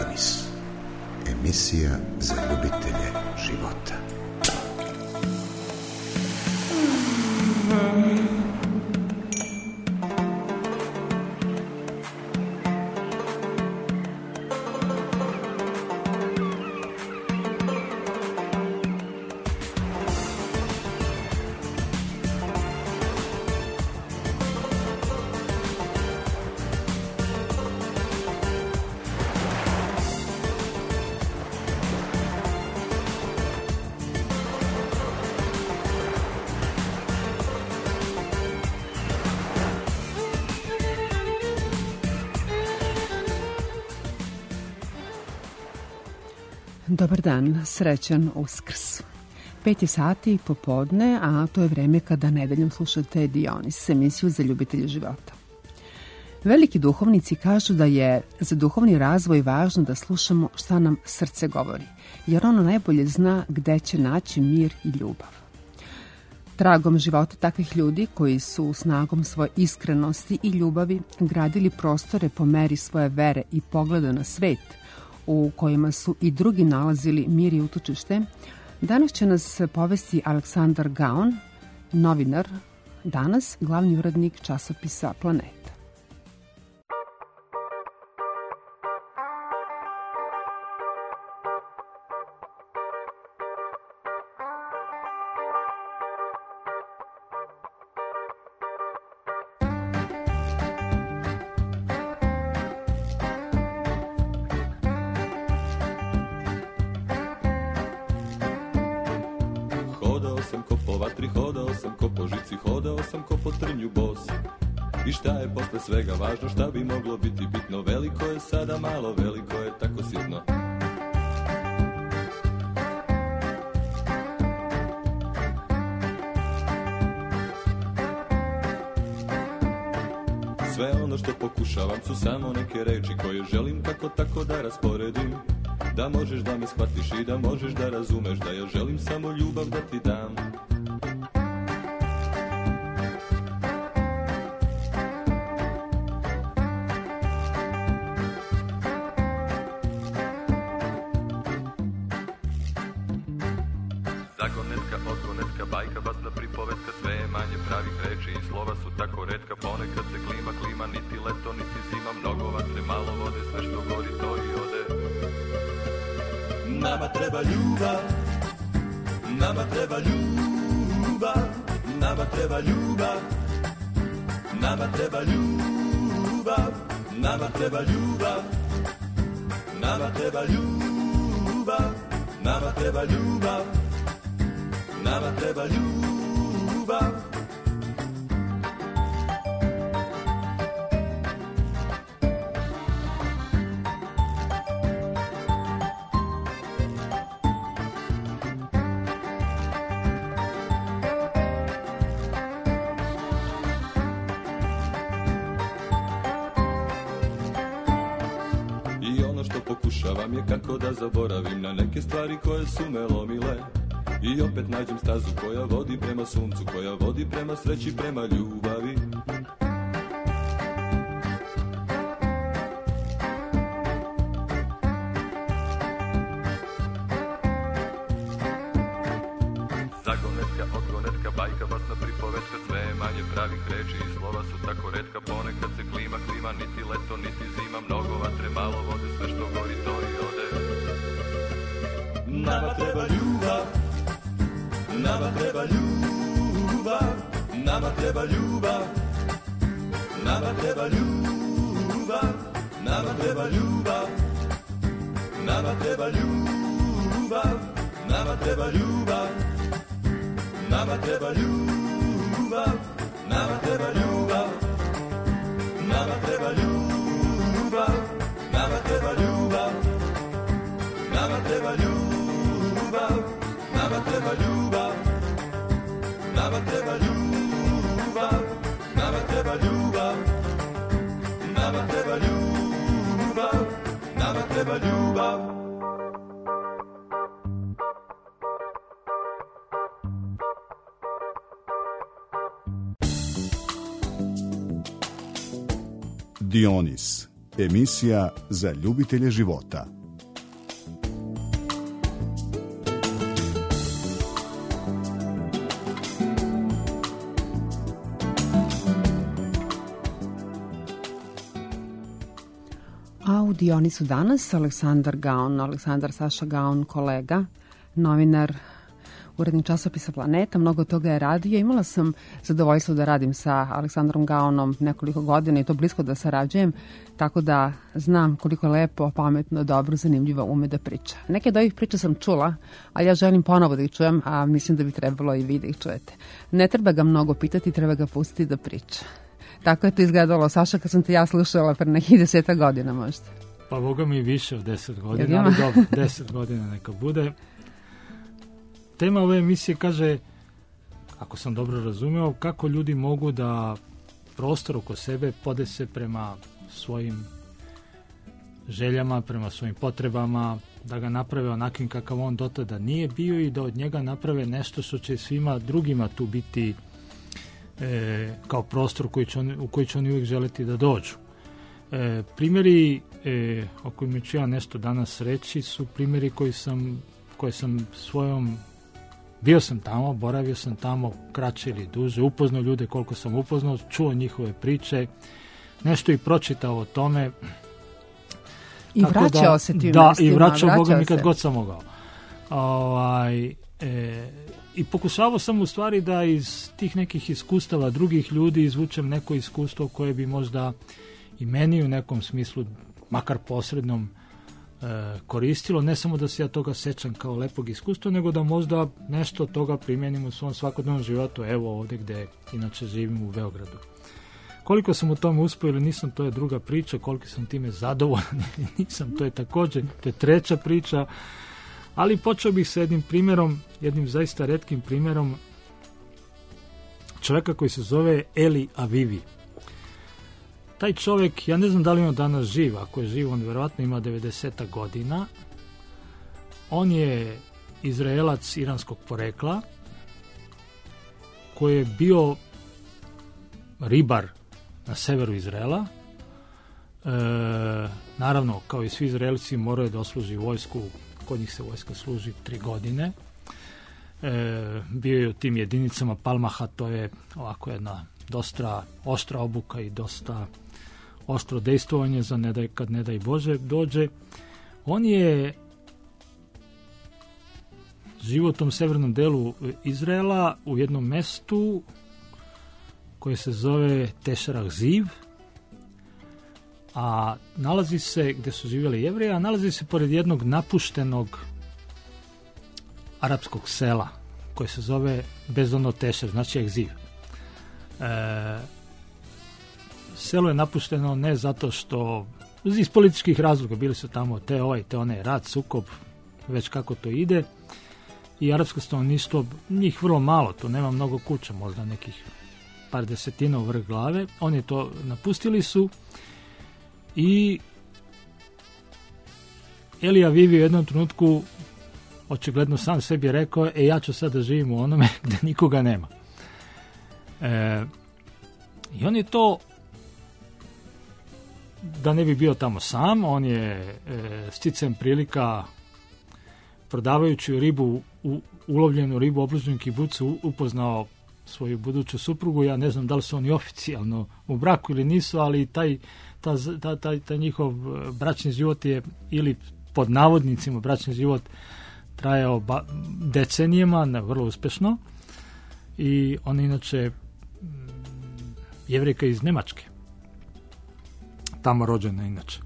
Dionis, emisija za ljubitelje života. Dobar dan, srećan Uskrs. 5 sati popodne, a to je vreme kada nedeljom slušate Dionis, emisiju za ljubitelje života. Veliki duhovnici kažu da je za duhovni razvoj važno da slušamo šta nam srce govori, jer ono najbolje zna gde će naći mir i ljubav. Tragom života takvih ljudi koji su snagom svoje iskrenosti i ljubavi gradili prostore po meri svoje vere i pogleda na svet, u kojima su i drugi nalazili mir i utočište, danas će nas povesti Aleksandar Gaon, novinar, danas glavni urednik časopisa Planeta. I šta je posle svega važno, šta bi moglo biti bitno? Veliko je sada malo, veliko je tako sitno. Sve ono što pokušavam su samo neke reči koje želim kako tako da rasporedim. Da možeš da me shvatiš i da možeš da razumeš da ja želim samo ljubav da ti dam. Zagonetka, odgonetka, bajka, basna pripovetka, sve je manje pravih reči i slova su tako retka. Ponekad se klima, niti leto, niti zima, mnogo vatre, malo vode, sve što gori to i ode. Nama treba ljubav, nama treba ljubav, nama treba ljubav, nama treba ljubav, nama treba ljubav, nama treba ljubav, nama treba ljubav. Nama treba ljubav. I ono što pokušavam je kako da zaboravim na neke stvari koje su me lomile. I opet nađem stazu koja vodi prema suncu, koja vodi prema sreći, prema ljubavi. Zagonetka, odgonetka, bajka, basna pripovetka, sve je manje pravih reči i slova su tako retka. Ponekad se klima, niti leto, niti zima, mnogo vatre, malo vode, sve što gori to i ode. Nama treba ljubav. Nama treba ljubav, nama treba ljubav, nama treba ljubav, nama treba ljubav, nama treba ljubav, nama treba ljubav, nama treba ljubav, nama treba ljubav, nama treba ljubav, nama treba ljubav, nama treba ljubav, nama treba ljubav. Nama treba ljubav, nama treba ljubav, nama treba ljubav, nama treba ljubav. Dionis, emisija za ljubitelje života. Dionisu danas Aleksandar Gaun, Aleksandar Saša Gaun, kolega, novinar, urednik časopisa Planeta, mnogo toga je radio. Imala sam zadovoljstvo da radim sa Aleksandrom Gaunom nekoliko godina i to blisko da sarađujem, tako da znam koliko lepo, pametno, dobro, zanimljivo ume da priča. Neke od ovih priča sam čula, ali ja želim ponovo da ih čujem, a mislim da bi trebalo i vi da ih čujete. Ne treba ga mnogo pitati, treba ga pustiti da priča. Tako je to izgledalo, Saša, kad sam te ja slušala pre nekih 10 godina možda. Pa Boga mi više od 10 godina, ali dobro, 10 godina neka bude. Tema ove emisije kaže, ako sam dobro razumeo, kako ljudi mogu da prostor oko sebe podese prema svojim željama, prema svojim potrebama, da ga naprave onakim kakav on dotada nije bio i da od njega naprave nešto što će svima drugima tu biti kao prostor u koji će oni uvijek želiti da dođu. Primjeri o kojima ću ja nešto danas reći su primjeri koje sam svojom, bio sam tamo, boravio sam tamo kraće ili duže, upoznao ljude koliko sam upoznao, čuo njihove priče, nešto i pročitao o tome. I vraćao se tim mestima. Da, i vraćao Boga mi kad god sam mogao. I pokušavao sam u stvari da iz tih nekih iskustava drugih ljudi izvučem neko iskustvo koje bi možda i meni u nekom smislu, makar posrednom, koristilo. Ne samo da se ja toga sećam kao lepog iskustva, nego da možda nešto od toga primjenim u svom svakodnevnom životu, evo ovdje gde inače živim u Beogradu. Koliko sam u tome uspio ili nisam, to je druga priča, koliko sam time zadovoljan ili nisam, to je također, to je treća priča, ali počeo bih sa jednim primjerom, jednim zaista retkim primjerom čovjeka koji se zove Eli Avivi. Taj čovjek, ja ne znam da li on danas živ, ako je živ, on vjerojatno ima 90 godina. On je Izraelac iranskog porekla, koji je bio ribar na severu Izraela. Naravno, kao i svi Izraelci, morao je da osluži vojsku, kod njih se vojska služi 3 godine. Bio je u tim jedinicama Palmaha, to je ovako jedna dosta oštra obuka i dosta oštro dejstvovanje za kad ne daj Bože dođe. On je živo u tom severnom delu Izraela u jednom mestu koje se zove Tešerah Ziv, a nalazi se, gde su živjeli Jevreji, a nalazi se pored jednog napuštenog arapskog sela koje se zove Bezono Tešer, znači Egziv. Selo je napušteno ne zato što, iz političkih razloga, bili su tamo te onaj rat, sukob, već kako to ide, i arapsko stanovništvo, njih vrlo malo, tu nema mnogo kuća, možda nekih par desetina u vrh glave, oni to napustili su i Eli Avivi u jednom trenutku očigledno sam sebi rekao, ja ću sad da živim u onome gde nikoga nema. I on je to, da ne bi bio tamo sam, on je sticajem prilika, prodavajući ribu, ulovljenu ribu u obližnjem kibucu, upoznao svoju buduću suprugu. Ja ne znam da li su oni oficijalno u braku ili nisu, ali taj njihov bračni život je, ili pod navodnicima bračni život, trajao decenijama, vrlo uspešno. I ona inače Jevrejka iz Nemačke, tamo rođena inače.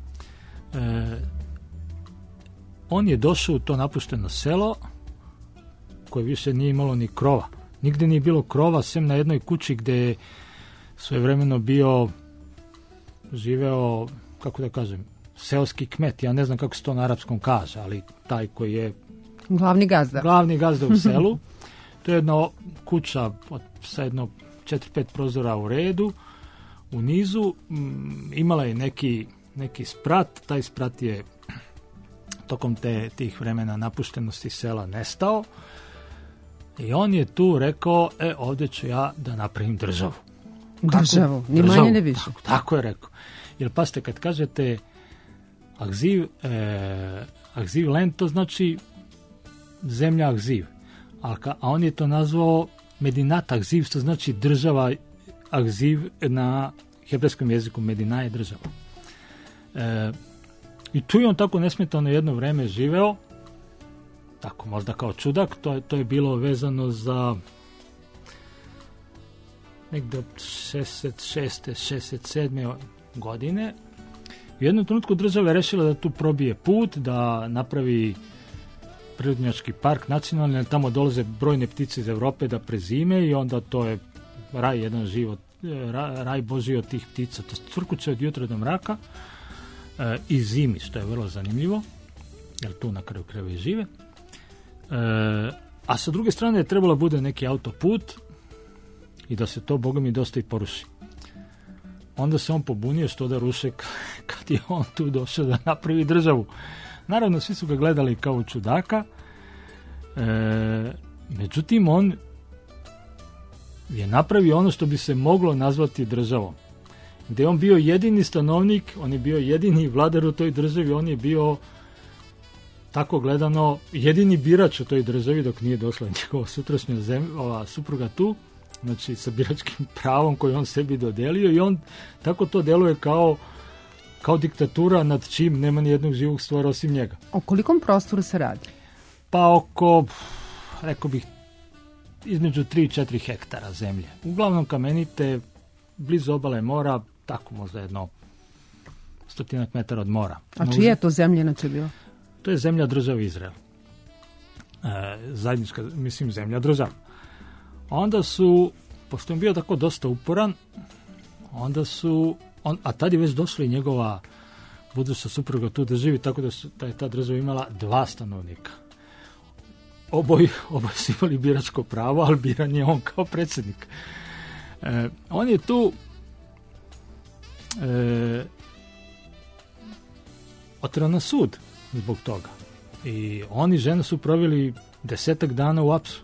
On je došao u to napušteno selo koje više nije imalo ni krova. Nigde nije bilo krova, sem na jednoj kući gde je svojevremeno živeo, kako da kažem, seoski kmet. Ja ne znam kako se to na arapskom kaže, ali taj koji je glavni gazda u selu. To je jedna kuća sa jedno 4-5 prozora u redu, u nizu. Imala je neki sprat, taj sprat je tokom tih vremena napuštenosti sela nestao i on je tu rekao, ovdje ću ja da napravim državu. Državu, ni manje ne više. Tako je rekao. Jer pasite, kad kažete Agziv land, to znači zemlja Agziv. A on je to nazvao Medinat Agziv, što znači država Agziv, na hebrejskom jeziku Medina je država. I tu je on tako nesmetano jedno vreme živeo, tako možda kao čudak, to je bilo vezano za negde od 66. 67. godine. U jednom trenutku država je rešila da tu probije put, da napravi prirodnjački park nacionalni, jer tamo dolaze brojne ptice iz Evrope da prezime i onda to je raj jedan život, raj Božji od tih ptica. To cvrkuće od jutra do mraka i zimi, što je vrlo zanimljivo, jer tu na kraju krajeva i žive. A sa druge strane je trebalo bude neki autoput i da se to, Boga mi, dosta i poruši. Onda se on pobunio što da ruše kad je on tu došao da napravi državu. Naravno, svi su ga gledali kao čudaka, međutim, on je napravio ono što bi se moglo nazvati državom. Gde je on bio jedini stanovnik, on je bio jedini vladar u toj državi, on je bio, tako gledano, jedini birač u toj državi dok nije došla njegova sutrašnja supruga tu, znači sa biračkim pravom koji on sebi dodelio, i on tako to deluje kao diktatura nad čim nema ni jednog živog stvora osim njega. O kolikom prostoru se radi? Pa oko, rekao bih, između 3 i 4 hektara zemlje. Uglavnom kamenite, blizu obale mora, tako možda jedno 100 metara od mora. A čija je to zemlja inače bila? To je zemlja države Izrael. Zajednička, mislim, zemlja država. Onda su, pošto je bio tako dosta uporan, onda su, a tad je već došla i njegova buduća supruga tu da živi, tako da je ta država imala 2 stanovnika. Oboje su imali biračko pravo, ali biran je on kao predsjednik. On je tu oterao na sud zbog toga. I on i žena su proveli 10 dana u apsu.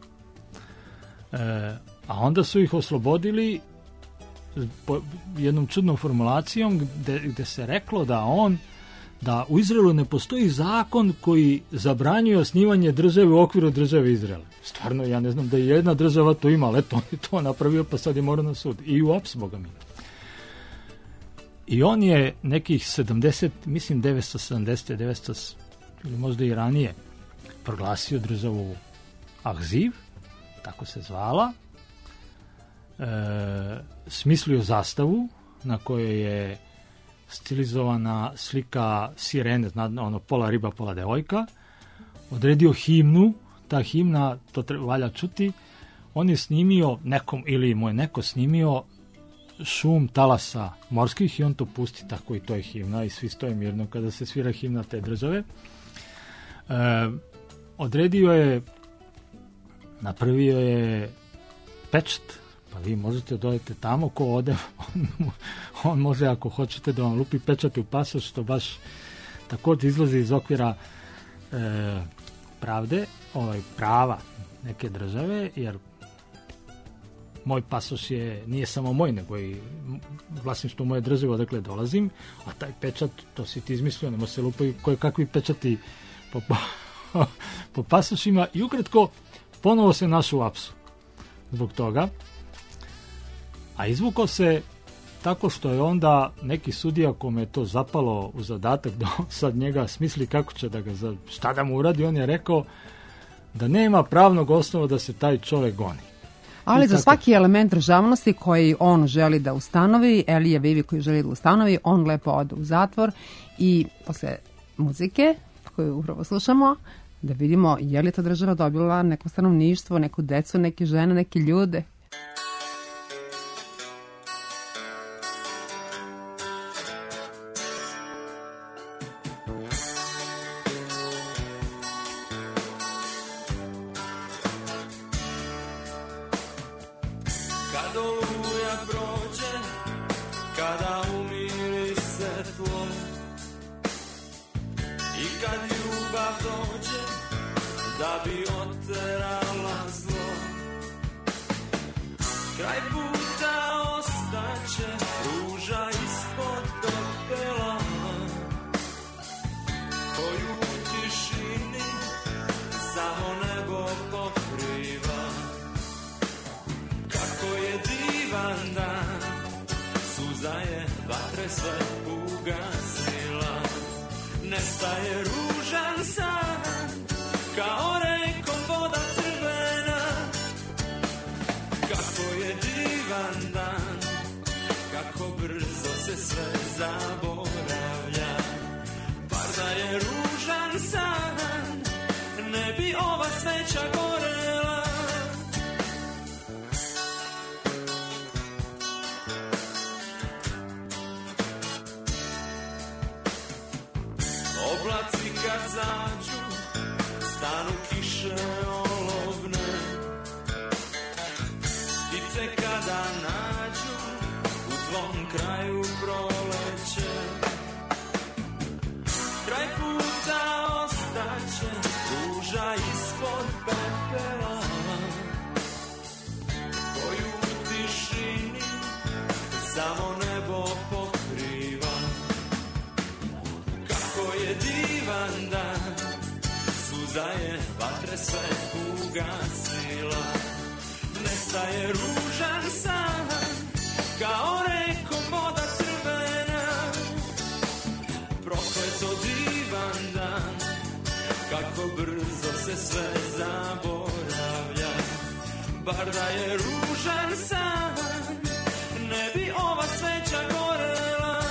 A onda su ih oslobodili po jednom čudnom formulacijom gde se reklo da u Izraelu ne postoji zakon koji zabranjuje osnivanje države u okviru države Izraela. Stvarno, ja ne znam da je jedna država to ima, ali eto, on je to napravio, pa sad je morao na sud. I u aps, Boga mi. I on je nekih 70, mislim 970, ili možda i ranije, proglasio državu Ahziv, tako se zvala, smislio zastavu na kojoj je stilizovana slika sirene, ono pola riba, pola devojka, odredio himnu, ta himna, to valja čuti, on je snimio nekom, ili mu je neko snimio šum talasa morskih i on to pusti tako i to je himna i svi stoje mirno kada se svira himna te države. Odredio je, napravio je pečat, pa vi možete dodati tamo, ko ode, on može ako hoćete da vam lupi pečate u pasoš, što baš također izlazi iz okvira pravde, prava neke države, jer moj pasoš nije samo moj, nego i vlasništvo moje države odakle dolazim, a taj pečat, to si ti izmislio, nemo se lupaju koje kakvi pečati po pasošima i ukratko ponovo se našao u apsu zbog toga, a izvukao se tako što je onda neki sudija kome je to zapalo u zadatak da sad njega smisli kako će da ga, šta da mu uradi, on je rekao da nema pravnog osnova da se taj čovjek goni. Ali za svaki element državnosti koji on želi da ustanovi, Elija Vivi koji želi da ustanovi, on lepo ode u zatvor i posle muzike koju upravo slušamo, da vidimo je li ta država dobila neko stanovništvo, neku decu, neke žene, neke ljude. Sve ugasila, ne nestaje ružan san, kao rekom voda crvena. Kako je divan dan, kako brzo se sve zaboravlja. Bar da je ružan san, ne bi ova sveća gorela. Oblaci kad zađu, stanu kiše olovne. Ptice kada nađu, u tvom kraju proleće. Kraj puta ostaće, ruža ispod pepela, koju u tišini samo nebo pokriva. Kako je divan dan, suza je vatre sve ugasila. Nestaje ružan san, kao rekom voda crvena. Prokleto divan dan, kako brzo se sve zaboravlja. Bar da je ružan san, ne bi ova sveća gorela.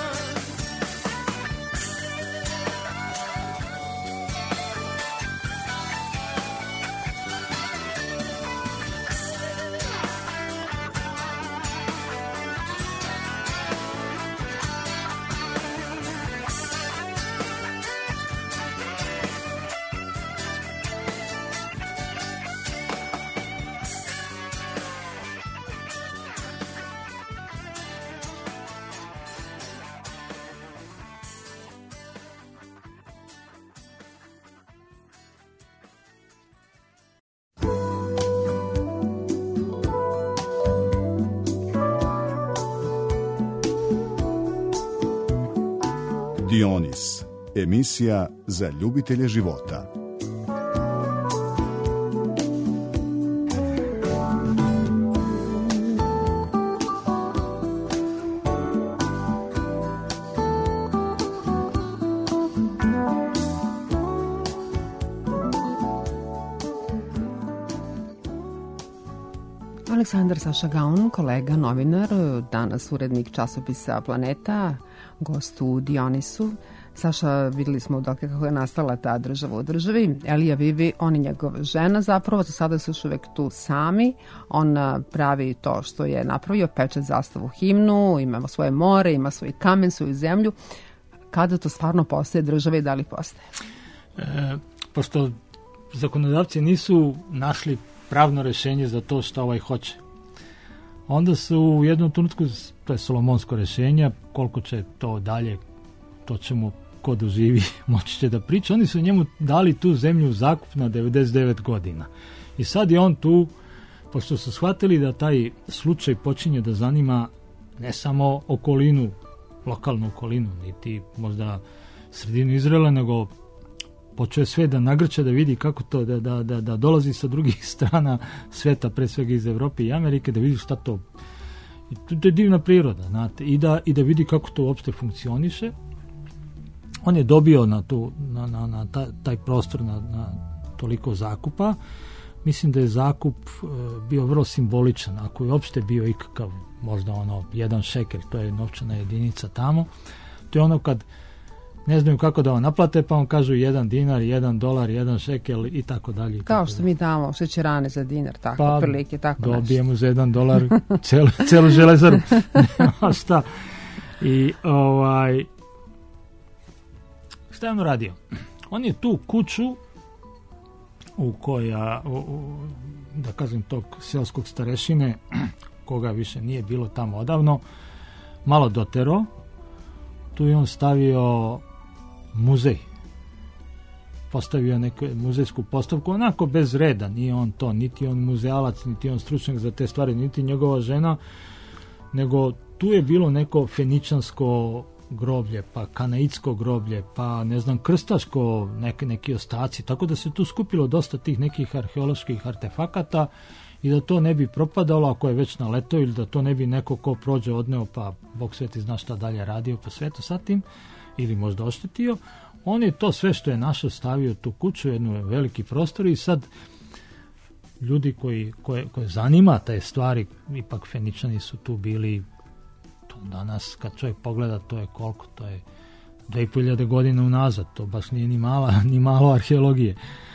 Dionis, emisija za ljubitelje života. Aleksandar Saša Gaun, kolega, novinar, danas urednik časopisa Planeta, gost u Dionisu. Saša, videli smo dakle kako je nastala ta država u državi. Elija Vivi, on i njegova žena zapravo, sada su još uvek tu sami. On pravi to što je napravio, peče zastavu, himnu, ima svoje more, ima svoj kamen, svoju zemlju. Kada to stvarno postaje država i da li postaje? Pošto zakonodavci nisu našli pravno rešenje za to što ovaj hoće. Onda su u jednom trenutku, to je solomonsko rešenje, koliko će to dalje, to ćemo ko doživi, moći će da priča. Oni su njemu dali tu zemlju u zakup na 99 godina. I sad je on tu, pošto su shvatili da taj slučaj počinje da zanima ne samo okolinu, lokalnu okolinu, niti možda sredinu Izraela, nego počeo sve da nagrče, da vidi kako to, da dolazi sa drugih strana sveta, pre svega iz Evrope i Amerike, da vidi šta to. I to je divna priroda, znate, i da vidi kako to uopšte funkcioniše. On je dobio na taj prostor na toliko zakupa. Mislim da je zakup bio vrlo simboličan, ako je uopšte bio ikakav, možda jedan šekel, to je novčana jedinica tamo. To je ono kad ne znaju kako da vam naplate, pa vam kažu 1 dinar, 1 dolar, 1 šekel i tako dalje. Kao što mi damo šećerane za dinar, tako, pa, prilike, tako nešto. Dobijemo za 1 dolar celu železaru. Nema šta. I šta je on radio? On je tu kuću u koja, da kažem, tog selskog starešine, koga više nije bilo tamo odavno, malo dotero. Tu je on stavio muzej. Postavio neku muzejsku postavku, onako bez reda. Nije on to, niti on muzejalac, niti on stručnjak za te stvari, niti njegova žena, nego tu je bilo neko feničansko groblje, pa kanaitsko groblje, pa ne znam, krstaško, neki ostaci, tako da se tu skupilo dosta tih nekih arheoloških artefakata i da to ne bi propadalo ako je već naletao, ili da to ne bi neko ko prođe odneo, pa Bog sveti zna šta dalje radio po svetu sa tim, ili možda oštetio. On je to sve što je našao stavio tu kuću, jednu veliki prostor i sad ljudi koje zanima te stvari, ipak Feničani su tu bili, to danas kad čovjek pogleda, to je koliko, to je 2500 godina unazad, to baš nije ni malo arheologije.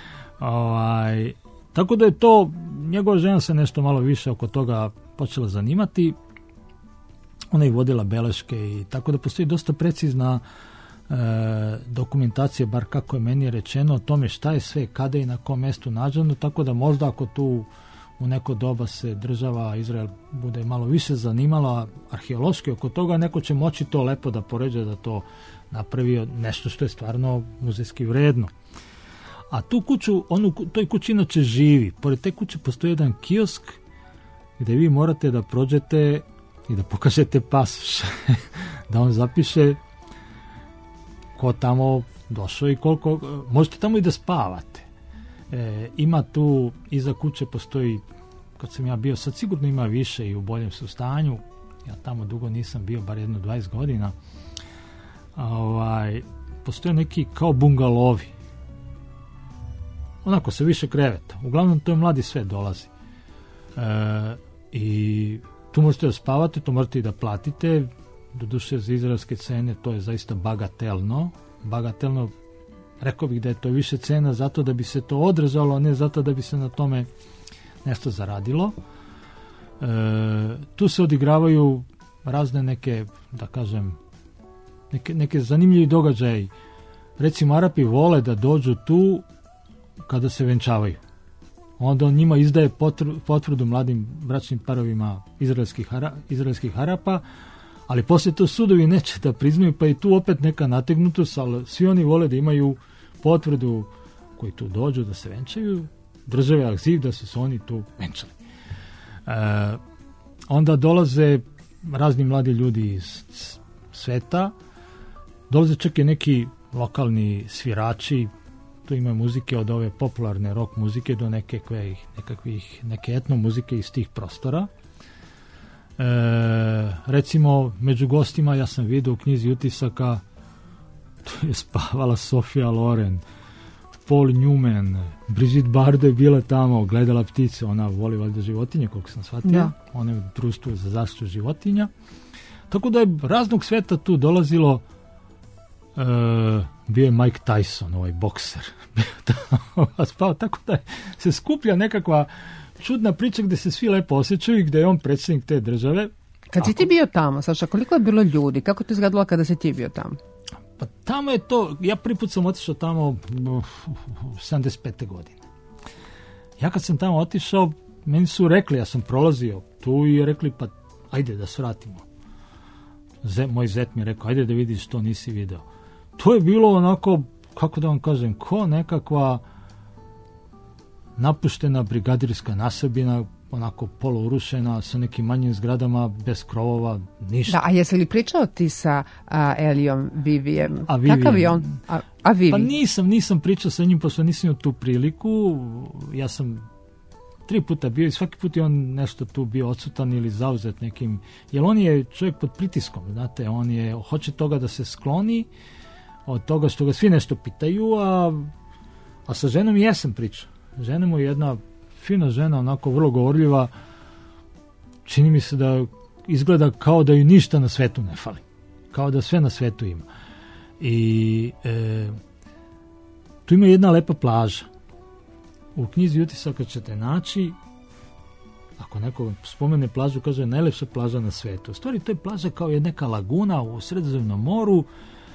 Tako da je to, njegova žena se nešto malo više oko toga počela zanimati, ona je vodila beleške i tako da postoji dosta precizna dokumentacija, bar kako je meni rečeno, o tome šta je sve, kada i na kom mjestu nađeno, tako da možda ako tu u neko doba se država Izrael bude malo više zanimala arheološki oko toga, neko će moći to lepo da poređe, da to napravi nešto što je stvarno muzejski vredno. A tu kuću, toj kući inače živi. Pored te kuće postoji jedan kiosk gdje vi morate da prođete i da pokažete pasoš, da on zapiše ko tamo došao i koliko, možete tamo i da spavate. Ima tu, iza kuće postoji, kad sam ja bio, sad sigurno ima više i u boljem su stanju, ja tamo dugo nisam bio, bar jedno 20 godina, postoje neki kao bungalovi, onako sa više kreveta, uglavnom to je mladi svet dolazi, i tu možete da spavate, to možete i da platite, doduše za izraelske cene to je zaista bagatelno, rekao bih da je to više cena zato da bi se to održalo, a ne zato da bi se na tome nešto zaradilo. Tu se odigravaju razne neke, da kažem, neke zanimljivi događaji. Recimo, Arapi vole da dođu tu kada se venčavaju. Onda on njima izdaje potvrdu mladim bračnim parovima izraelskih Arapa, ali poslije to sudovi neće da priznaju, pa i tu opet neka nategnutost, ali svi oni vole da imaju potvrdu koji tu dođu da se venčaju, države akziv da su se oni tu venčali. Onda dolaze razni mladi ljudi iz sveta, dolaze čak i neki lokalni svirači, tu imaju muzike od ove popularne rock muzike do neke etno muzike iz tih prostora. Recimo među gostima ja sam vidio u knjizi utisaka, tu je spavala Sofia Loren, Paul Newman, Brigitte Bardot je bila tamo, gledala ptice, ona voli valjda životinje, koliko sam shvatio, ja. Ona je u društvu za zaštitu životinja, tako da je raznog sveta tu dolazilo. Bio je Mike Tyson, ovaj bokser, tako da se skuplja nekakva čudna priča gdje se svi lepo osjećaju i gdje je on predsjednik te države. Kad si ti bio tamo, Saša, koliko je bilo ljudi? Kako to izgledalo kada si ti bio tamo? Pa tamo je to, ja prvi put sam otišao tamo 75. godine. Ja kad sam tamo otišao, meni su rekli, ja sam prolazio tu i rekli, pa ajde da svratimo. Moj zet mi je rekao, ajde da vidiš što nisi video. To je bilo onako, kako da vam kažem, ko nekakva napuštena brigadirska naseobina, onako polurušena, sa nekim manjim zgradama, bez krovova, ništa. Da, a jesi li pričao ti sa Elijom Vivijem? Kakav je on? A Vivi? Pa nisam pričao sa njim, pošto nisam imao tu priliku. Ja sam 3 puta bio i svaki put je on nešto tu bio odsutan ili zauzet nekim, jer on je čovjek pod pritiskom, znate, on je, hoće toga da se skloni od toga što ga svi nešto pitaju, a sa ženom jesam pričao. Žena mu je jedna fina žena, onako vrlo govorljiva, čini mi se da izgleda kao da ju ništa na svetu ne fali, kao da sve na svetu ima. I tu ima jedna lepa plaža. U knjizi utisaka ćete naći, ako neko spomene plažu, kaže najlepša plaža na svetu. U stvari to je plaža kao je neka laguna u Sredozemnom moru,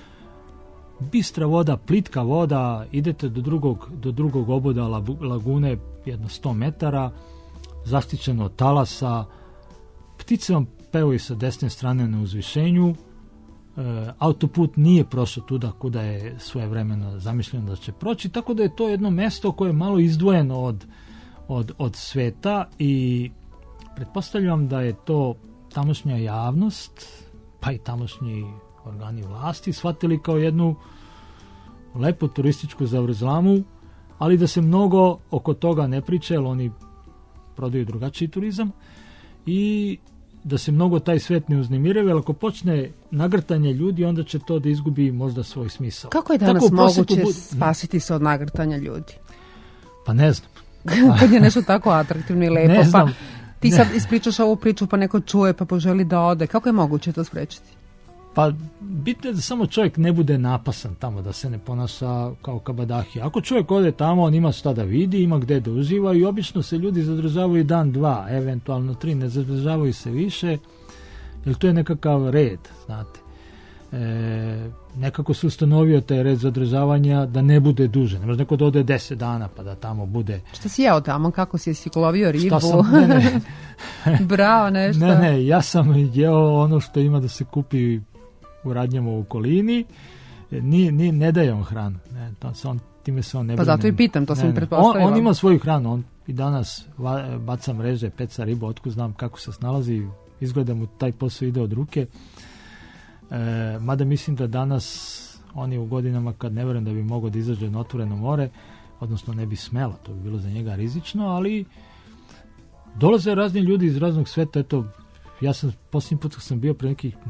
bistra voda, plitka voda, idete do drugog oboda lagune jedno 100 metara, zaštićeno od talasa, ptice vam pevaju sa desne strane na uzvišenju, autoput nije prošao tuda kuda je svojevremeno zamišljeno da će proći, tako da je to jedno mesto koje je malo izdvojeno od sveta i pretpostavljam da je to tamošnja javnost, pa i tamošnji organi vlasti shvatili kao jednu lepu turističku zavrzlamu, ali da se mnogo oko toga ne priča, jer oni prodaju drugačiji turizam i da se mnogo taj svet ne uznemiruje, ali ako počne nagrtanje ljudi, onda će to da izgubi možda svoj smisao. Kako je danas moguće spasiti se od nagrtanja ljudi? Pa ne znam. Kad je nešto tako atraktivno i lepo, pa ti sad ispričaš ovu priču, pa neko čuje, pa poželi da ode. Kako je moguće to sprečiti? Pa bitno je da samo čovjek ne bude napasan tamo, da se ne ponaša kao kabadahi. Ako čovjek ode tamo, on ima šta da vidi, ima gde da uživa i obično se ljudi zadržavaju dan, dva, eventualno 3, ne zadržavaju se više, jer to je nekakav red, znate. Nekako se ustanovio taj red zadržavanja da ne bude duže. Ne može neko da ode 10 dana pa da tamo bude. Šta si jeo tamo? Kako si lovio ribu? Šta sam? Ne. Bravo, nešto. Ne, ja sam jeo ono što ima da se kupi u radnjama u okolini. Ne daje on hranu. Ne, time se on ne brine. Pa zato i pitam, to sam pretpostavila. On ima svoju hranu. On i danas baca mreže, peca ribu, otkud znam kako se snalazi. Izgleda mu taj posao ide od ruke. Mada mislim da danas oni u godinama kad ne vjerujem da bi mogao da izađe na otvoreno more, odnosno ne bi smela, to bi bilo za njega rizično, ali dolaze razni ljudi iz raznog sveta. Eto, ja sam posljednji put kad sam bio pre nekih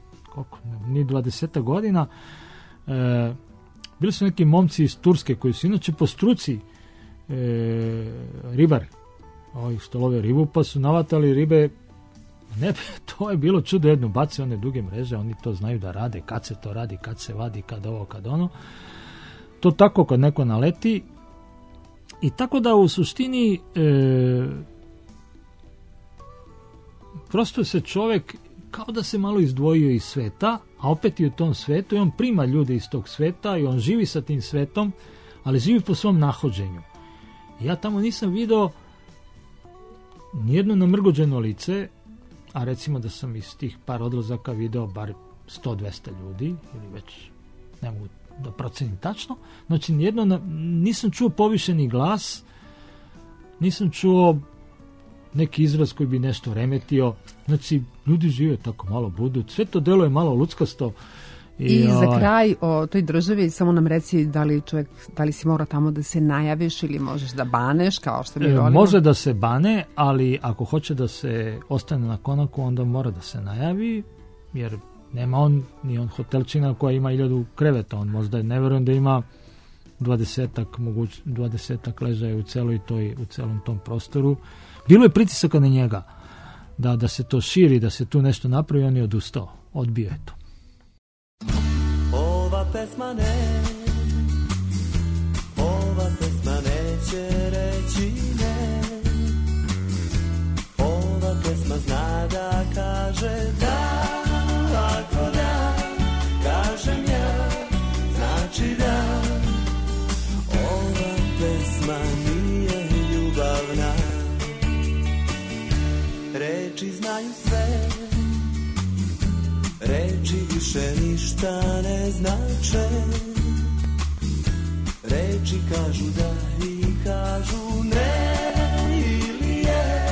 20 godina, bili su neki momci iz Turske koji su inače po struci ribari, ovi što love ribu, pa su navatali ribe. Ne, to je bilo čudo jedno, bace one duge mreže, oni to znaju da rade, kad se to radi, kad se vadi, kad ovo, kad ono. To tako kad neko naleti. I tako da u suštini prosto se čovjek kao da se malo izdvojio iz sveta, a opet i u tom svetu i on prima ljude iz tog sveta i on živi sa tim svetom, ali živi po svom nahođenju. Ja tamo nisam vidio nijedno namrgođeno lice, a recimo da sam iz tih par odlazaka video bar 100-200 ljudi, ili već ne mogu da procenim tačno. Znači, nisam čuo povišeni glas, nisam čuo neki izraz koji bi nešto remetio. Znači, ljudi žive tako malo budu. Sve to delo je malo luckasto. I za kraj o toj državi samo nam reci da li si mora tamo da se najaviš ili možeš da baneš kao što mi volimo? Može da se bane, ali ako hoće da se ostane na konaku, onda mora da se najavi, jer nema ni on hotelčina koja ima 1000 kreveta. On možda ne verujem da ima 20 ležaja u celom tom prostoru. Bilo je pritisaka na njega da se to širi, da se tu nešto napravi, on je odustao, odbio je to. Ova pesma neće reći ne. Ova pesma zna da kaže da. Ako da, kažem ja, znači da. Ova pesma nije ljubavna. Reči znaju sve, reči više ništa ne znače. Reči kažu da i kažu ne. Ili je,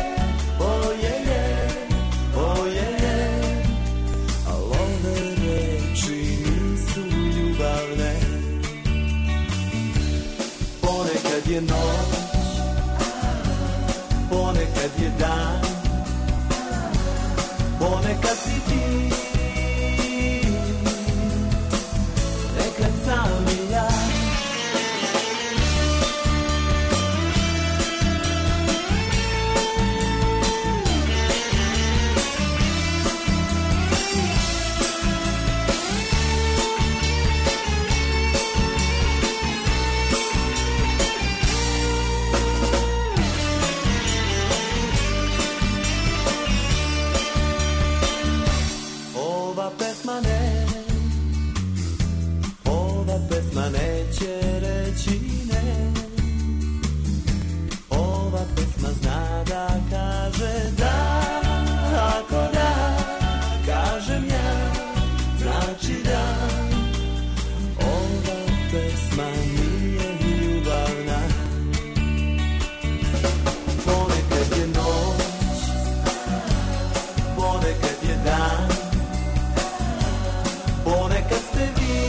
oje je. Al ove reči nisu ljubavne. Ponekad je noć, ponekad je dan, ponekad si ti, nekad sam i ja. Neće reći ne. Ova pesma zna da kaže da. Ako da, kažem ja, znači da. Ova pesma nije ljubavna. Ponekad je noć, ponekad je dan, ponekad ste vi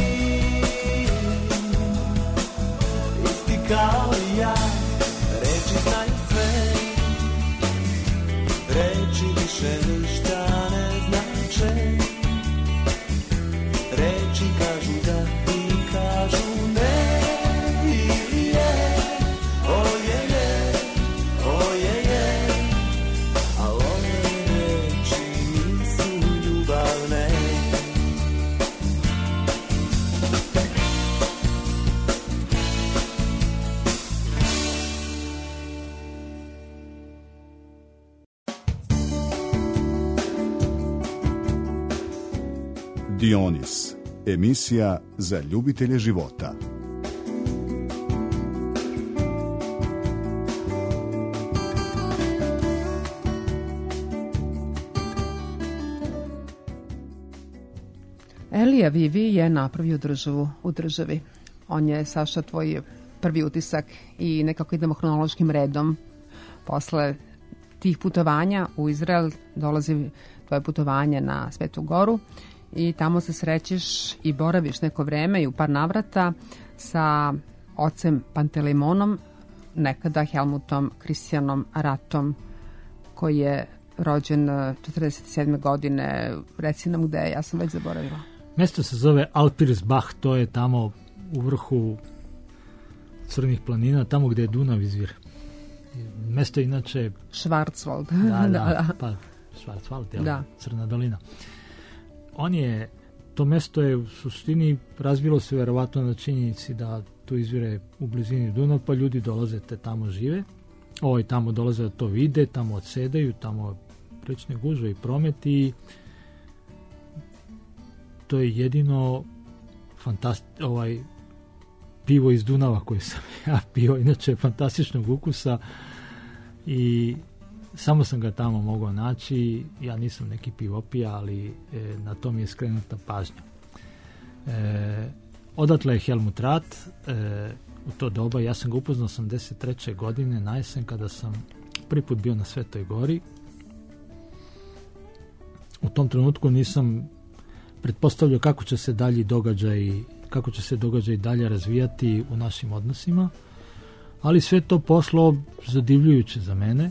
kao i ja. Reči znaju sve, reči više ništa Dionis, emisija za ljubitelje života. Elija Vivi je napravio državu u državi. On je, Saša, tvoj prvi utisak i nekako idemo hronološkim redom. Posle tih putovanja u Izrael dolazi tvoje putovanje na Svetu Goru i tamo se srećeš i boraviš neko vreme i u par navrata sa ocem Pantelejmonom, nekada Helmutom Kristijanom Ratom, koji je rođen 47. godine. Reci nam gde je, ja sam već zaboravila. Mesto se zove Alpirsbach, to je tamo u vrhu Crnih planina, tamo gde je Dunav izvire. Mesto je inače... Schwarzwald. Da. Pa Schwarzwald, da. Crna dolina. To mesto je u suštini razvilo se verovatno na činjenici da tu izvire u blizini Dunav, pa ljudi dolaze te tamo žive. Tamo dolaze da to vide, tamo odsedaju, tamo rečne gužve i promet i to je jedino pivo iz Dunava koje sam ja pio, inače fantastičnog ukusa i samo sam ga tamo mogao naći. Ja nisam neki pivopija, ali na to mi je skrenuta pažnja. Odatle je Helmut Rat. U to doba ja sam ga upoznao 83. godine na jesen kada sam prvi put bio na Svetoj Gori. U tom trenutku nisam pretpostavljao kako će se događaj dalje razvijati u našim odnosima, ali sve to pošlo zadivljujuće za mene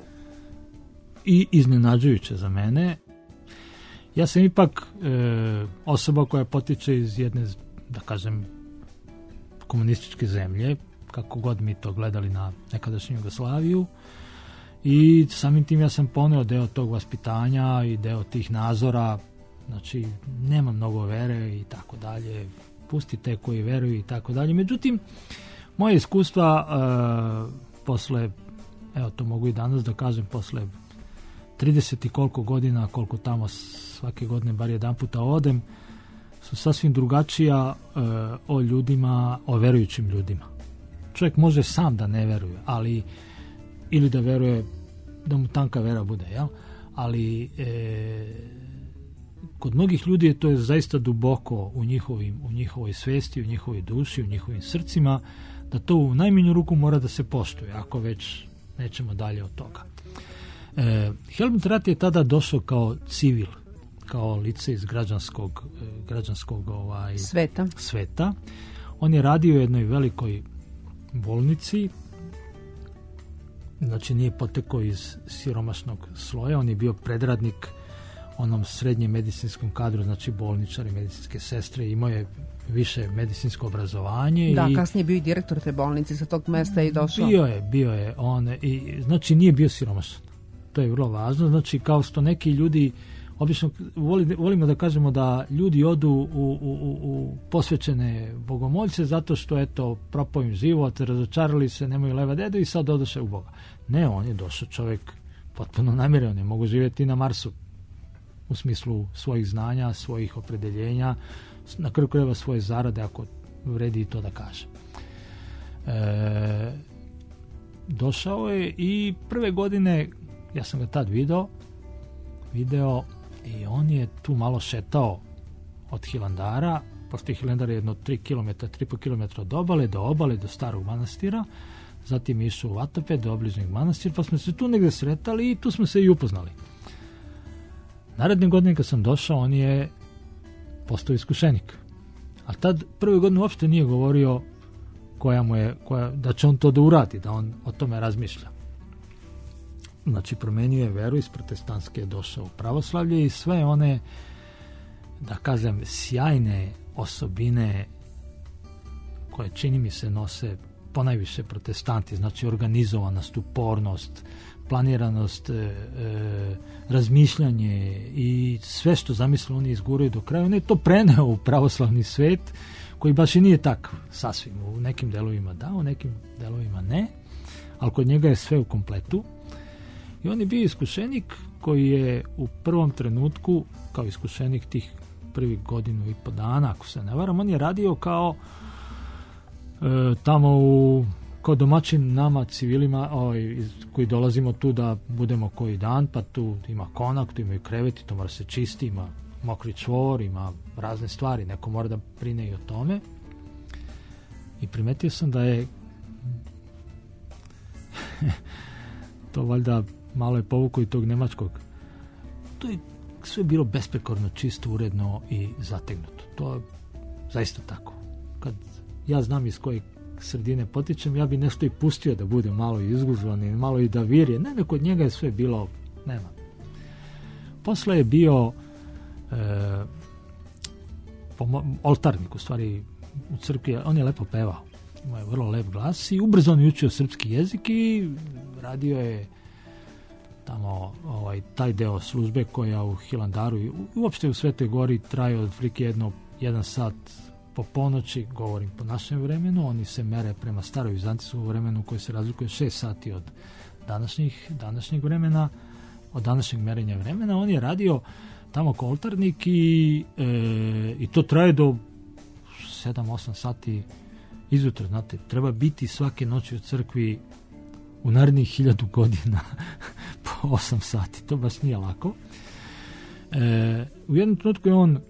i iznenađujuće za mene. Ja sam ipak osoba koja potiče iz jedne, da kažem, komunističke zemlje, kako god mi to gledali na nekadašnju Jugoslaviju, i samim tim ja sam poneo deo tog vaspitanja i deo tih nazora. Znači, nema mnogo vere i tako dalje, pusti te koji veruju i tako dalje. Međutim, moje iskustva posle, evo to mogu i danas da kažem, posle 30 i koliko godina, koliko tamo svake godine bar jedan puta odem, su sasvim drugačija o ljudima, o verujućim ljudima. Čovjek može sam da ne veruje, ali ili da veruje, da mu tanka vera bude, jel? Ali kod mnogih ljudi je to zaista duboko u njihovoj svesti, u njihovoj duši, u njihovim srcima, da to u najmanju ruku mora da se poštuje, ako već nećemo dalje od toga. Helmut Rat je tada došao kao civil, kao lice iz građanskog sveta. On je radio u jednoj velikoj bolnici, znači nije potekao iz siromašnog sloja, on je bio predradnik onom srednjem medicinskom kadru, znači bolničari, medicinske sestre, imao je više medicinsko obrazovanje. Da, kasnije je bio i direktor te bolnice, sa tog mesta je došao. Bio je on, i znači nije bio siromašan. To je vrlo važno, znači kao što neki ljudi, obično volimo da kažemo da ljudi odu u posvećene bogomoljce zato što eto propao im život, razočarali se, nemaju leva dedu i sad odoše u Boga. Ne, on je došao čovjek potpuno namjerio, ne mogu živjeti na Marsu u smislu svojih znanja, svojih opredeljenja, na kraju krajeva svoje zarade, ako vredi i to da kaže. Došao je i prve godine, ja sam ga tad video i on je tu malo šetao od Hilandara, pošto Hilandar je jedno 3,5 km od obale do starog manastira, zatim išao u Atope do obližnjeg manastira, pa smo se tu negde sretali i tu smo se i upoznali. Naredne godine kad sam došao, on je postao iskušenik. A tad prve godine uopšte nije govorio da će on to da uradi, da on o tome razmišlja. Znači, promenio je veru, iz protestantske je došao u pravoslavlje i sve one, da kažem, sjajne osobine koje čini mi se nose ponajviše protestanti, znači organizovanost, upornost, planiranost, razmišljanje i sve što zamisle oni izguraju do kraja. On je to preneo u pravoslavni svet koji baš i nije takav sasvim. U nekim delovima da, u nekim delovima ne, ali kod njega je sve u kompletu. I on je bio iskušenik koji je u prvom trenutku, kao iskušenik tih prvi godinu i po dana, ako se ne varam. On je radio kao tamo kao domaćin nama, civilima, koji dolazimo tu da budemo koji dan, pa tu ima konak, tu imaju kreveti, to mora se čisti, ima mokri čvor, ima razne stvari, neko mora da brine i o tome. I primetio sam da je to valjda malo je povukao i tog nemačkog. To je sve bilo besprekorno, čisto, uredno i zategnuto. To je zaista tako. Kad ja znam iz koje sredine potičem, ja bi nešto i pustio da bude malo izgužvan i malo i da virje. Ne, kod njega je sve bilo, nema. Posle je bio oltarnik, u stvari u crkvi, on je lepo pevao. Imao je vrlo lep glas i ubrzano je učio srpski jezik i radio je tamo taj deo službe koja u Hilandaru i uopšte u Svetoj Gori traje od otprilike 1 sat po ponoći, govorim po našem vremenu, oni se mere prema staroj vizantijskom vremenu koje se razlikuje 6 sati od današnjeg vremena, od današnjeg merenja vremena. On je radio tamo kao oltarnik i to traje do 7-8 sati izutra, znate, treba biti svake noći u crkvi u narednih 1000 godina po 8 sati, to baš nije lako. U jednom trenutku je on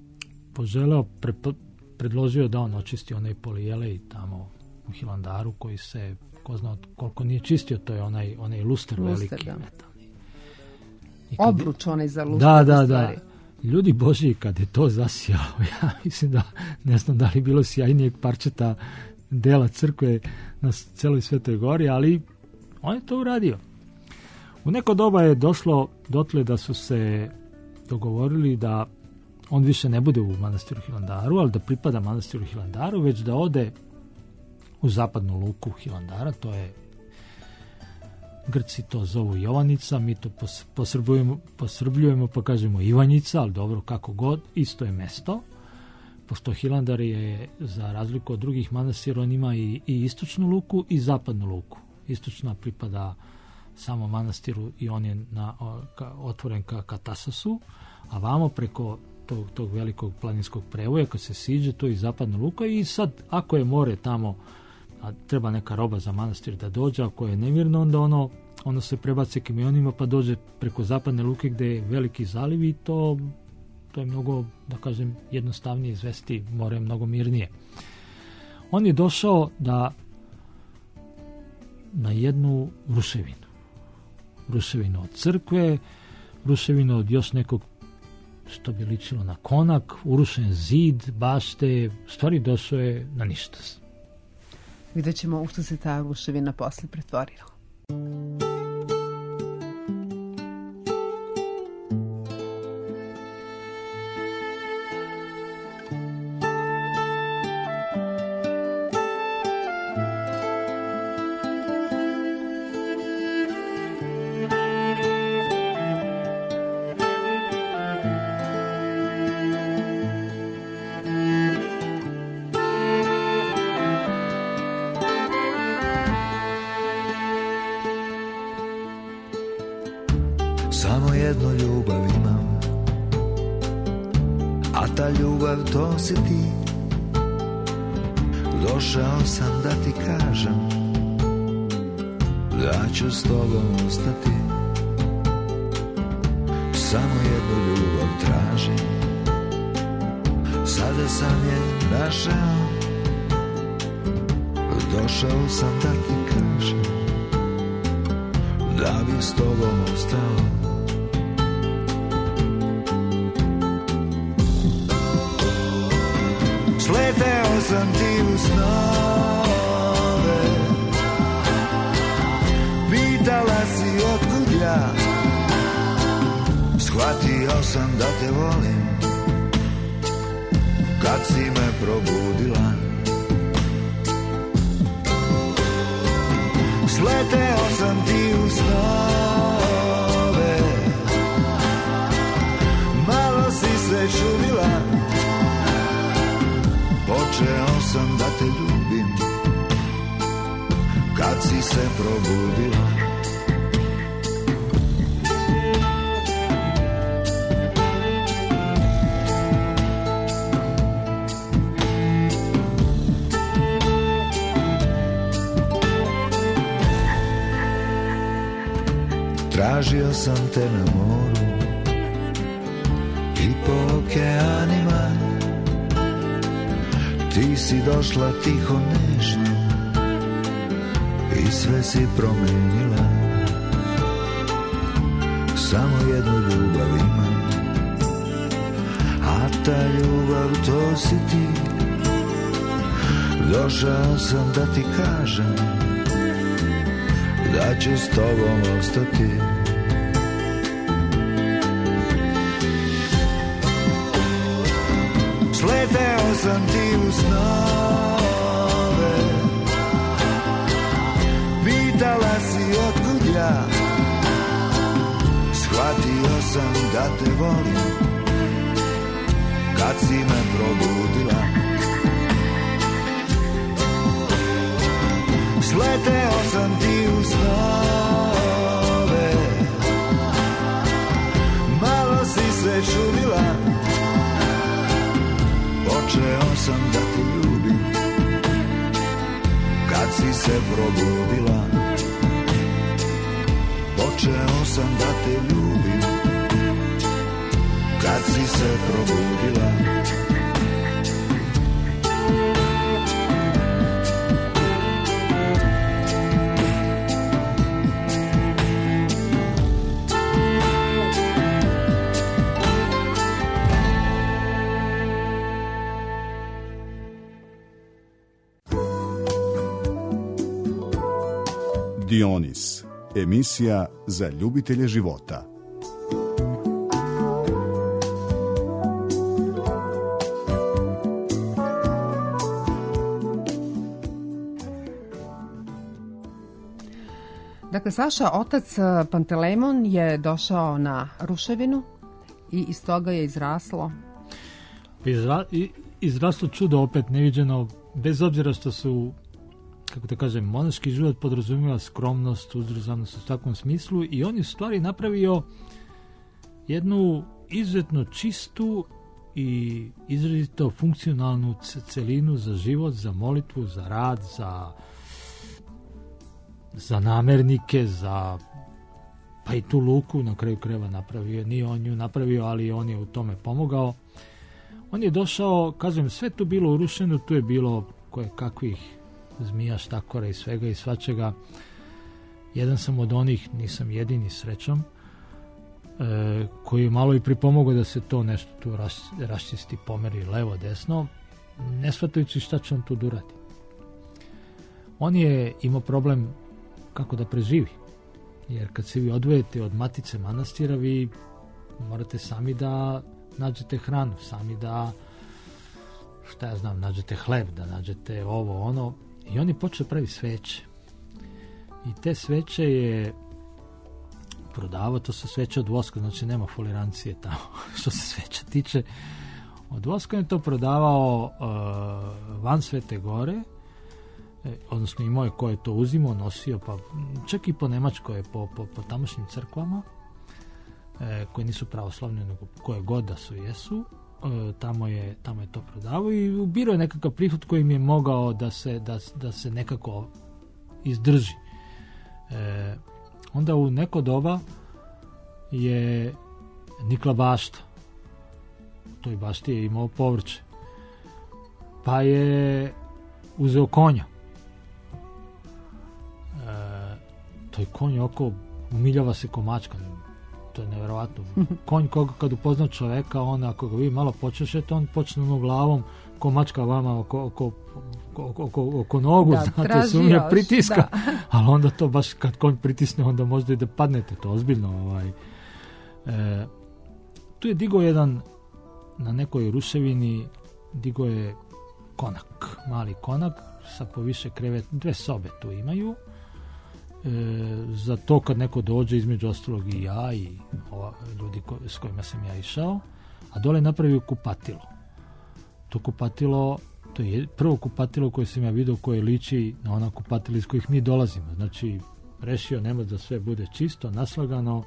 predložio da on očisti onaj polijelej tamo u Hilandaru koji se, ko zna koliko nije čistio, to je onaj luster veliki. Da. Metalni. Obruč onaj za luster. Da. Ljudi Božji, kad je to zasijalo, ja mislim da ne znam da li bilo sjajnijeg parčeta dela crkve na celoj Svetoj Gori, ali on je to uradio. U neko doba je došlo dotle da su se dogovorili da on više ne bude u manastiru Hilandaru, ali da pripada manastiru Hilandaru, već da ode u zapadnu luku Hilandara, to je, Grci to zovu Jovanjica, mi to posrbljujemo pa kažemo Ivanjica, ali dobro, kako god, isto je mesto, pošto Hilandar je, za razliku od drugih manastira, on ima i istočnu luku i zapadnu luku. Istočna pripada samo manastiru i on je otvoren ka Tasosu, a vamo preko tog velikog planinskog prevoja kad se siđe, to je i zapadna luka i sad ako je more tamo, a treba neka roba za manastir da dođe, ako je nemirno, onda ono se prebace kamionima pa dođe preko zapadne luke gde je veliki zaliv i to je mnogo, da kažem, jednostavnije izvesti, more je mnogo mirnije. On je došao na jednu ruševinu od crkve, ruševinu od još nekog što bi ličilo na konak, urušen zid, bašte, stvari došao je na ništa. Vidjet ćemo u što se ta ruševina posle pretvorila. Samo jednu ljubav imam, a ta ljubav to si ti. Došao sam da ti kažem da ću s tobom ostati. Samo jednu ljubav tražim, sada sam je našao. Došao sam da ti kažem da bih s tobom ostao. Sleteo sam ti u snove, pitala si otkud ja, shvatio sam da te volim kad si me probudila. Sleteo sam ti u snove, malo si se čudila. Počeo sam da te ljubim kad si se probudila. Tražio sam te na moru i po okeanima. Ti si došla tiho nežno i sve si promenila. Samo jednu ljubav imam, a ta ljubav to si ti. Došao sam da ti kažem da ću s tobom ostati. Sleteo sam ti u snove, pitala si otkud ja. Shvatio sam da te volim kad si me probudila. Sleteo sam ti u snove, malo si se čudila. Počeo sam da te ljubim kad si se probudila. Počeo sam da te ljubim kad si se probudila. Dionis, emisija za ljubitelje života. Dakle, Saša, otac Pantelemon je došao na ruševinu i iz toga je izraslo... Izraslo čudo opet neviđeno, bez obzira što su, kako da kažem, monaški život podrazumijeva skromnost, uzdržanost u takvom smislu, i on je u stvari napravio jednu izuzetno čistu i izrazito funkcionalnu celinu za život, za molitvu, za rad, za namernike, za pa i tu luku na kraju krajeva napravio. Nije on nju napravio, ali on je u tome pomogao. On je došao, kažem, sve tu bilo urušeno, tu je bilo koje kakvih zmija, štakora i svega i svačega. Jedan sam od onih, nisam jedini, srećom, koji je malo i pripomogao da se to nešto tu raščisti, pomeri levo, desno, ne shvatajući šta će on tu uradi. On je imao problem kako da preživi, jer kad se vi odvojete od matice manastira, vi morate sami da nađete hranu, sami da, šta ja znam, nađete hleb, da nađete ovo, ono, i on je počeo pravi sveće. I te sveće je prodavao, to su sveće od voska, znači nema folirancije tamo, što se sveća tiče. Od voska je to prodavao van Svete Gore, odnosno imao je ko je to uzimao, nosio, pa čak i po Nemačkoj, po tamošnjim crkvama, koje nisu pravoslavne, nego koje god da su jesu, tamo je to prodavao i ubirao je nekakav prihod koji im je mogao da se nekako izdrži. Onda u neko doba je nikla bašta. U toj bašti je imao povrće. Pa je uzeo konja. Toj konj oko umiljava se ko mačka. To je nevjerovatno. Konj koga kad upozna čoveka, on ako ga vi malo počešete, on počne ono glavom ko mačka vama oko nogu, da, znate, sumnja pritiska. Da. Ali onda to baš kad konj pritisne, onda možda i da padnete, to ozbiljno. Tu je digao jedan, na nekoj ruševini, digao je konak, mali konak, sa poviše krevet, 2 sobe tu imaju. Za to kad neko dođe, između ostalog i ja i ljudi s kojima sam ja išao, a dole napravio kupatilo. To kupatilo, to je prvo kupatilo koje sam ja vidio, koje liči na ona kupatila iz kojih mi dolazimo. Znači, rešio nema da sve bude čisto, naslagano,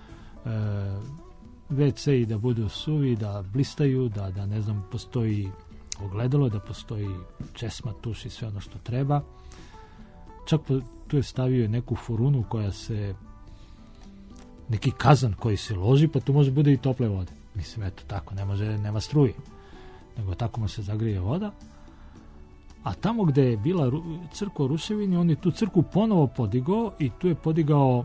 WC-i da budu suvi, da blistaju, da ne znam, postoji ogledalo, da postoji česma, tuš i sve ono što treba. Čak tu je stavio neku furunu koja se neki kazan koji se loži, pa tu može bude i tople vode. Mislim, eto tako, nema struje, nego tako mu se zagrije voda. A tamo gde je bila crkva u ruševini, on je tu crkvu ponovo podigao i tu je podigao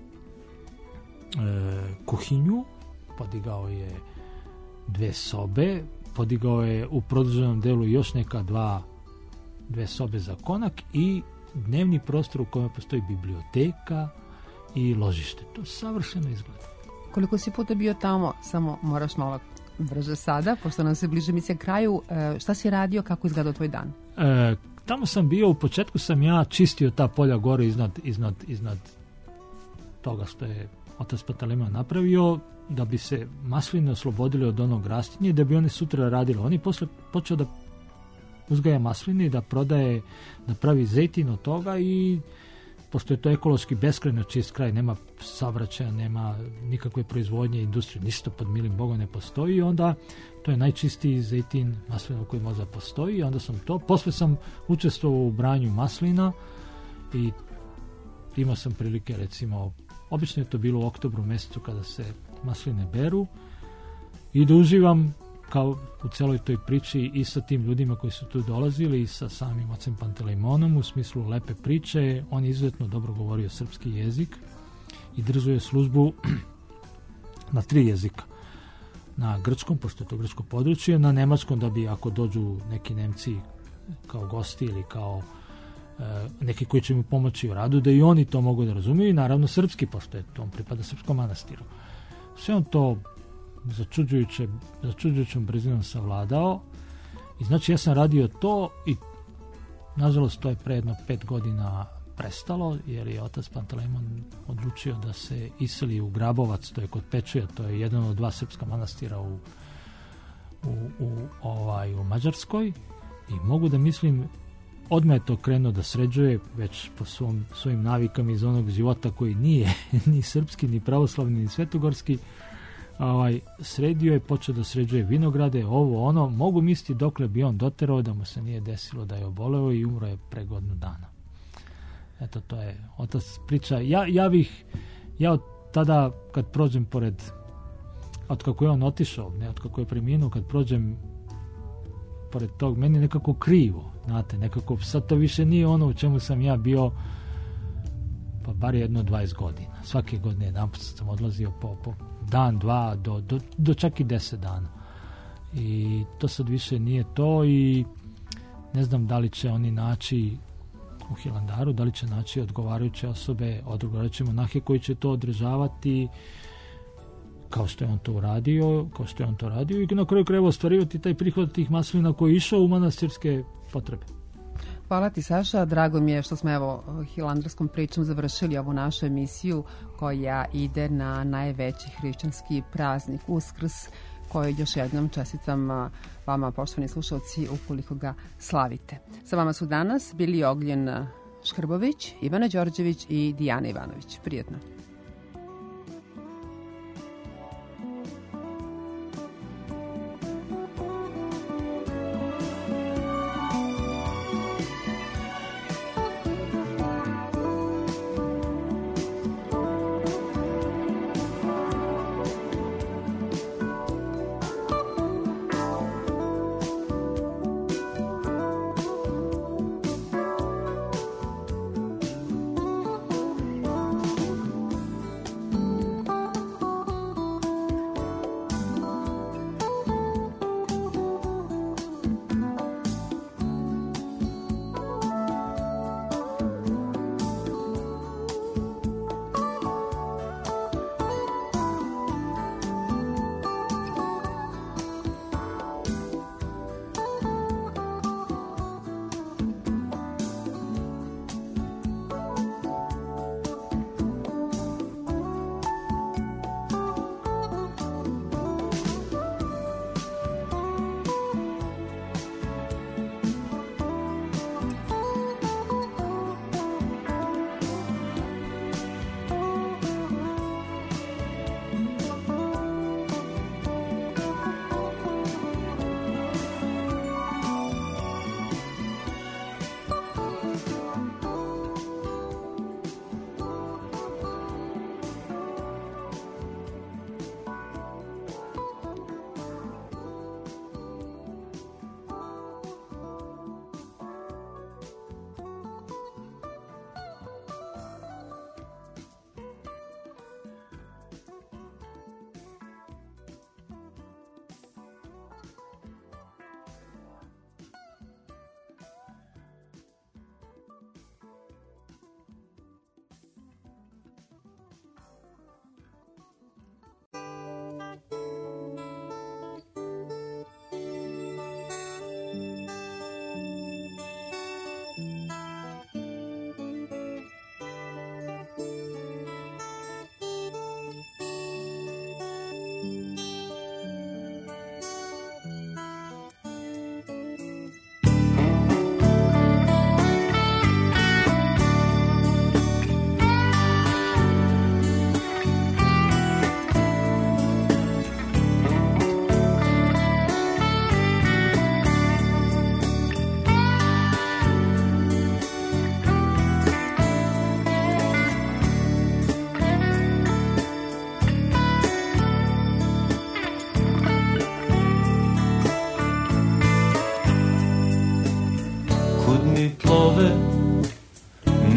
kuhinju, podigao je 2 sobe, podigao je u produženom delu još neka 2 sobe za konak i dnevni prostor u kojem postoji biblioteka i ložište. To savršeno izgleda. Koliko si puta bio tamo, samo moraš malo brže sada, pošto nam se bliže misija kraju, šta si radio, kako izgledao tvoj dan? Tamo sam bio, u početku sam ja čistio ta polja gore iznad toga što je otac Pantalejmon napravio, da bi se masline oslobodile od onog rastinja i da bi oni sutra radili. On je posle počeo da uzgaja masline i da prodaje, da pravi zejtin od toga i pošto je to ekološki beskrajno čist kraj, nema saobraćaja, nema nikakve proizvodnje, industrije, ništa pod milim Bogom ne postoji i onda to je najčistiji zejtin maslina koji možda postoji i onda sam to, posle sam učestvovao u branju maslina i imao sam prilike, recimo, obično je to bilo u oktobru mesecu kada se masline beru i da uživam kao u celoj toj priči i sa tim ljudima koji su tu dolazili i sa samim ocem Pantalejmonom u smislu lepe priče. On je izuzetno dobro govorio srpski jezik i držao je službu na 3 jezika. Na grčkom, pošto je to grčko područje, na nemačkom da bi ako dođu neki Nemci kao gosti ili kao neki koji će mu pomoći u radu, da i oni to mogu da razumiju i naravno srpski, pošto je to on pripada srpskom manastiru. Sve on to začuđujućom brzinom savladao i znači ja sam radio to i nažalost to je pre jedno 5 godina prestalo jer je otac Pantalejmon odlučio da se iseli u Grabovac, to je kod Pečuja, to je jedan od 2 srpska manastira u Mađarskoj i mogu da mislim odmah je to krenuo da sređuje već po svojim navikama iz onog života koji nije ni srpski, ni pravoslavni, ni svetogorski. Sredio je, počeo da sređuje vinograde, ovo ono, mogu misliti dokle bi on doterao da mu se nije desilo da je oboleo i umro je pre godinu dana. Eto, to je otac priča. Ja od tada kad prođem pored, od kako je on otišao, ne od kako je preminuo, kad prođem pored tog, meni je nekako krivo, znate, nekako sad to više nije ono u čemu sam ja bio pa bar jedno 20 godina. Svake godine jedanput sam odlazio po dan, 2, do čak i 10 dana. I to sad više nije to i ne znam da li će oni naći u Hilandaru, da li će naći odgovarajuće osobe, odgovarajuće monahe koji će to održavati kao što je on to uradio i na kraju krajeva ostvarivati taj prihod tih maslina koji je išao u manastirske potrebe. Hvala ti, Saša. Drago mi je što smo evo hilandarskom pričom završili ovu našu emisiju koja ide na najveći hrišćanski praznik Uskrs, koji još jednom čestitam vama, poštovani slušalci, ukoliko ga slavite. Sa vama su danas bili Ognjen Škrbović, Ivana Đorđević i Dijana Ivanović. Prijetno.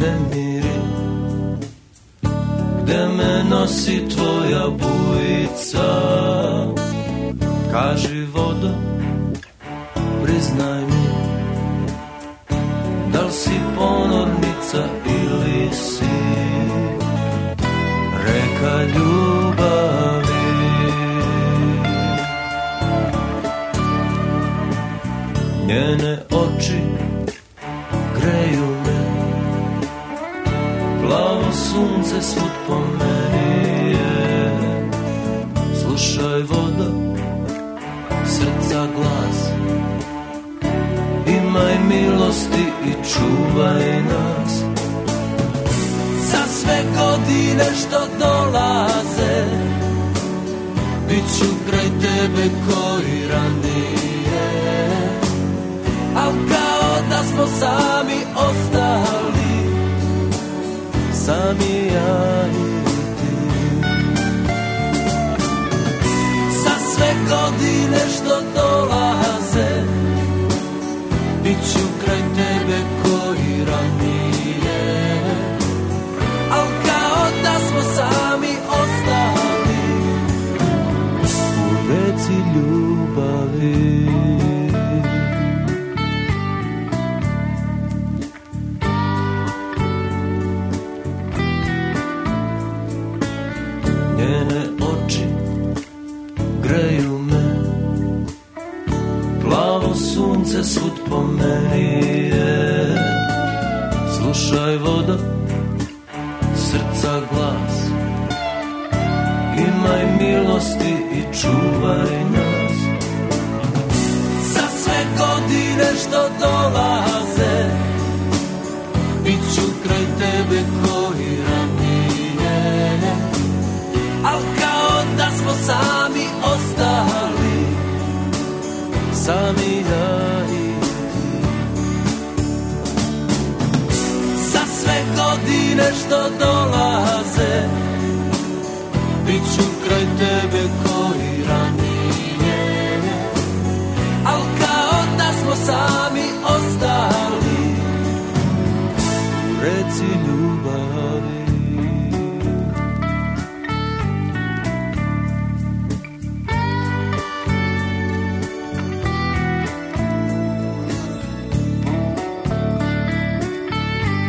nemiri, gde me nosi tvoja bujica. Kaži vodo, priznaj mi, da li si ponornica ili si reka ljubavi. Njene oči greju me, plavo sunce svud po meni je. Slušaj voda, srca glas, imaj milosti i čuvaj nas. Za sve godine što dolaze, bit ću kraj tebe koji ranije. Al kao da smo sami ostali, sami ja i ti. Za sve godine što dolaze, bit ću kraj tebe koji ranije. Al kao da smo sami ostali u reci ljubavi. Njene oči greju me, plavo sunce svud po meni je. Slušaj voda, srca glas, imaj milosti i čuvaj nas. Za sve godine što dolaze, bit ću kraj tebe koji ranije. Al kao da smo sami ostali, sami ja i ti. Za sve godine što dolaze, bit ću kraj tebe koji ranije. Al kao da smo sami ostali u reci ljubavi.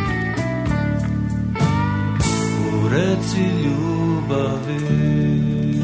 U reci ljubavi.